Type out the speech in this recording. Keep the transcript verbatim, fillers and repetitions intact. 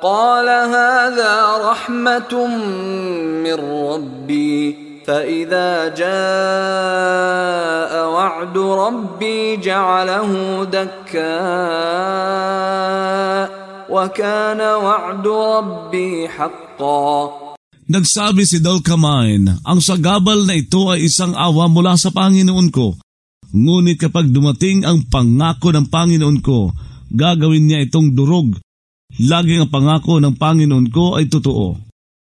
قال هذا رحمة من ربي فإذا جاء وعد ربي جعله دكاء وكان وعد ربي حقا. Nagsabi si Dulcamine, ang sagabal na ito ay isang awa mula sa Panginoon ko. Ngunit kapag dumating ang pangako ng Panginoon ko, gagawin niya itong durog. Laging ang pangako ng Panginoon ko ay totoo.